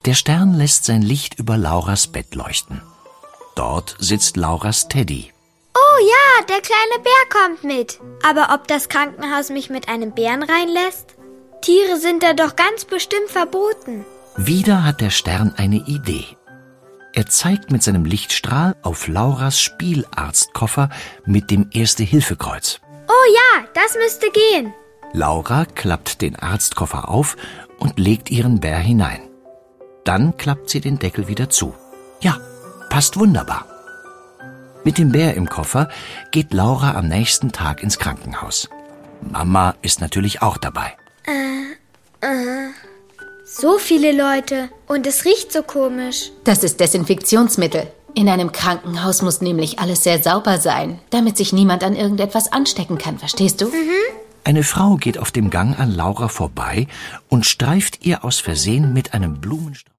Der Stern lässt sein Licht über Lauras Bett leuchten. Dort sitzt Lauras Teddy. Oh ja, der kleine Bär kommt mit. Aber ob das Krankenhaus mich mit einem Bären reinlässt? Tiere sind da doch ganz bestimmt verboten. Wieder hat der Stern eine Idee. Er zeigt mit seinem Lichtstrahl auf Lauras Spielarztkoffer mit dem Erste-Hilfe-Kreuz. Oh ja, das müsste gehen. Laura klappt den Arztkoffer auf und legt ihren Bär hinein. Dann klappt sie den Deckel wieder zu. Ja, passt wunderbar. Mit dem Bär im Koffer geht Laura am nächsten Tag ins Krankenhaus. Mama ist natürlich auch dabei. So viele Leute und es riecht so komisch. Das ist Desinfektionsmittel. In einem Krankenhaus muss nämlich alles sehr sauber sein, damit sich niemand an irgendetwas anstecken kann, verstehst du? Eine Frau geht auf dem Gang an Laura vorbei und streift ihr aus Versehen mit einem Blumenstrauß